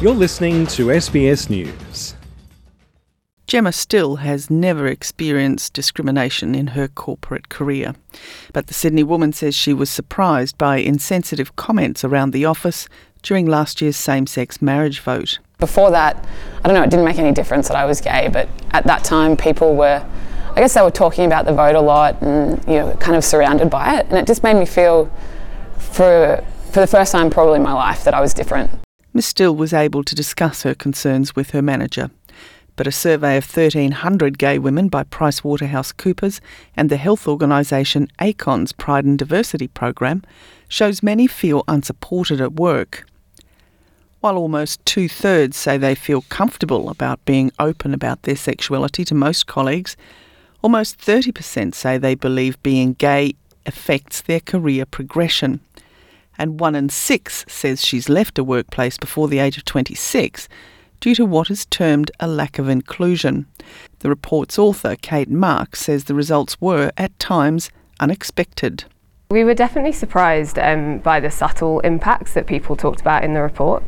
You're listening to SBS News. Gemma Still has never experienced discrimination in her corporate career. But the Sydney woman says she was surprised by insensitive comments around the office during last year's same-sex marriage vote. Before that, I don't know, it didn't make any difference that I was gay, but at that time people were, I guess they were talking about the vote a lot and, kind of surrounded by it. And it just made me feel, for the first time probably in my life, that I was different. Ms Still was able to discuss her concerns with her manager. But a survey of 1,300 gay women by PricewaterhouseCoopers and the health organisation ACON's Pride and Diversity program shows many feel unsupported at work. While almost 2/3 say they feel comfortable about being open about their sexuality to most colleagues, almost 30% say they believe being gay affects their career progression. And 1 in 6 says she's left a workplace before the age of 26 due to what is termed a lack of inclusion. The report's author, Kate Mark, says the results were, at times, unexpected. We were definitely surprised by the subtle impacts that people talked about in the report.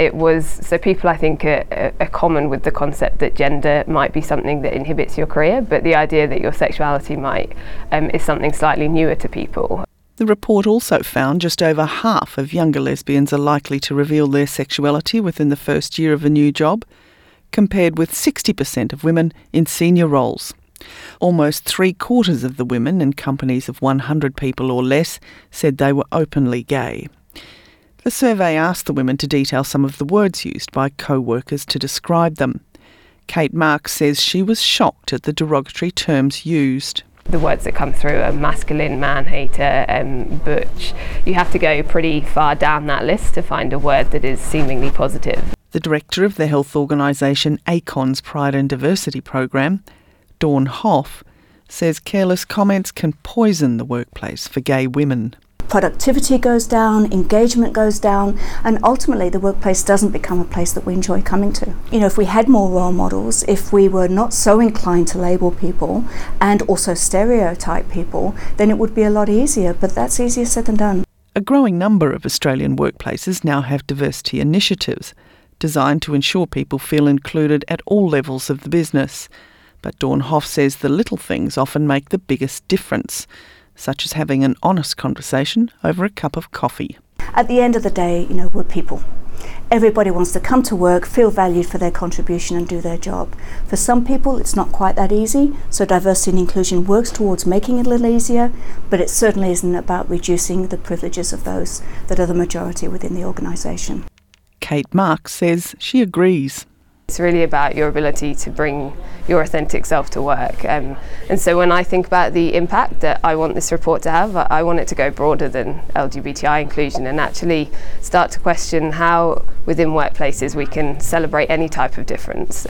People, I think, are common with the concept that gender might be something that inhibits your career, but the idea that your sexuality might is something slightly newer to people. The report also found just over half of younger lesbians are likely to reveal their sexuality within the first year of a new job, compared with 60% of women in senior roles. Almost 3/4 of the women in companies of 100 people or less said they were openly gay. The survey asked the women to detail some of the words used by co-workers to describe them. Kate Mark says she was shocked at the derogatory terms used. The words that come through are masculine, man-hater, butch. You have to go pretty far down that list to find a word that is seemingly positive. The director of the health organisation ACON's Pride and Diversity program, Dawn Hoff, says careless comments can poison the workplace for gay women. Productivity goes down, engagement goes down, and ultimately the workplace doesn't become a place that we enjoy coming to. If we had more role models, if we were not so inclined to label people and also stereotype people, then it would be a lot easier, but that's easier said than done. A growing number of Australian workplaces now have diversity initiatives designed to ensure people feel included at all levels of the business. But Dawn Hoff says the little things often make the biggest difference, such as having an honest conversation over a cup of coffee. At the end of the day, we're people. Everybody wants to come to work, feel valued for their contribution and do their job. For some people, it's not quite that easy, so diversity and inclusion works towards making it a little easier, but it certainly isn't about reducing the privileges of those that are the majority within the organisation. Kate Mark says she agrees. It's really about your ability to bring your authentic self to work. And so when I think about the impact that I want this report to have, I want it to go broader than LGBTI inclusion and actually start to question how within workplaces we can celebrate any type of difference.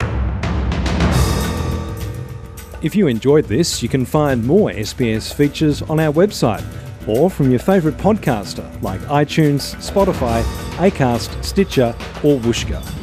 If you enjoyed this, you can find more SBS features on our website or from your favourite podcaster like iTunes, Spotify, Acast, Stitcher or Whooshkaa.